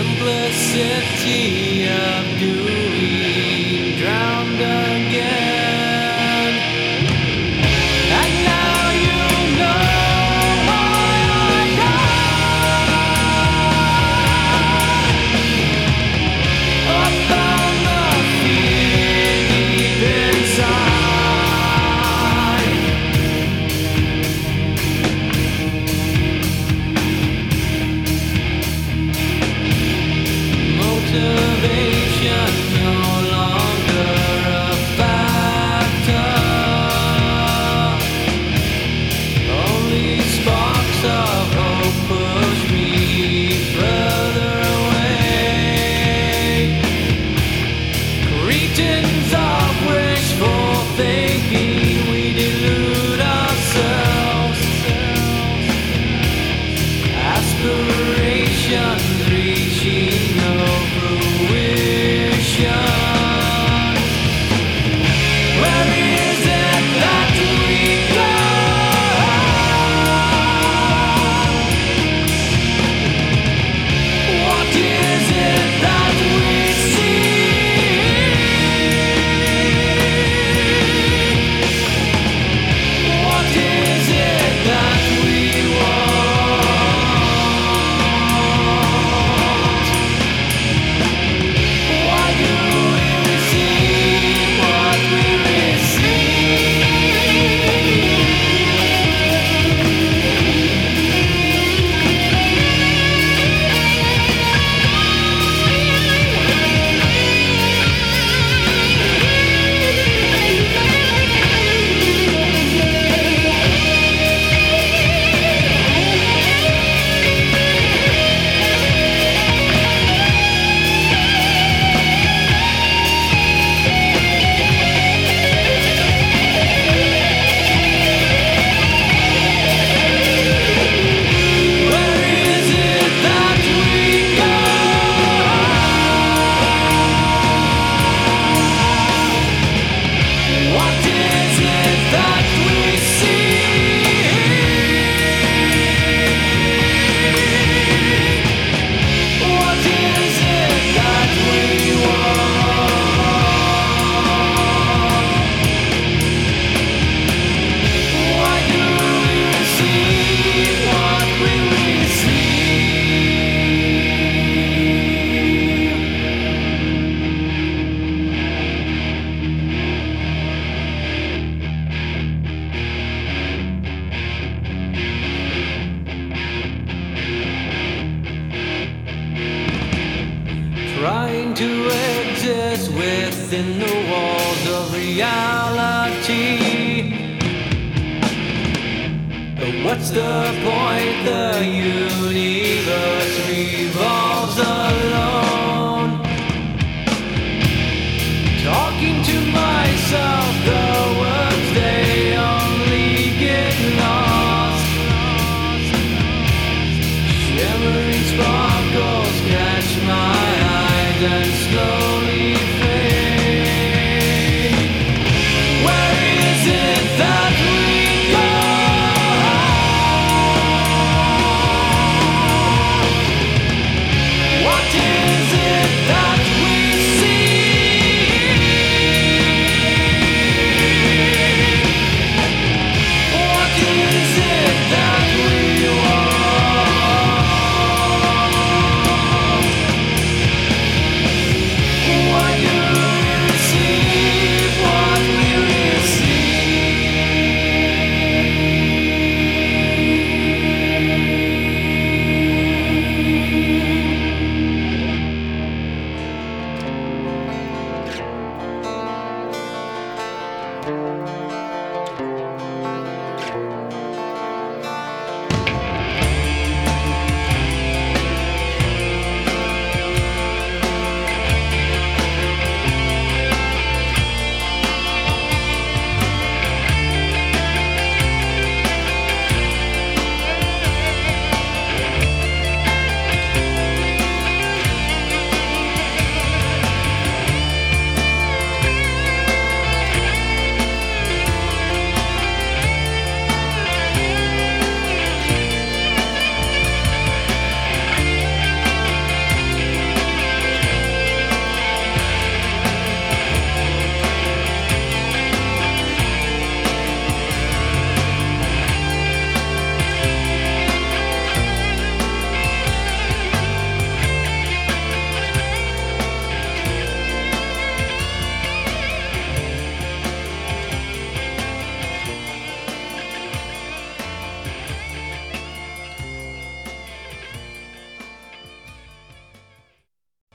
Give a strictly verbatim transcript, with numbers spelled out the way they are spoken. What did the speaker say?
simplicity of doing, drowned again. And now you know why I died. Up on the fear deep inside. Motivation no longer a factor. Only sparks of hope push me further away. Cretins of wishful thinking, we delude ourselves. Aspirations reaching no fruition. Where is it that we go? What is it that we see? What is it that we want? Why do we receive what we receive? Where is it that we go? What is it that we see? What is it that we want? Why do we receive what we Trying to exist within the walls of reality. But what's the point? The universe revolves alone. Talking to myself, the words they only get lost. Shimmering sparkles catch my eyes and slow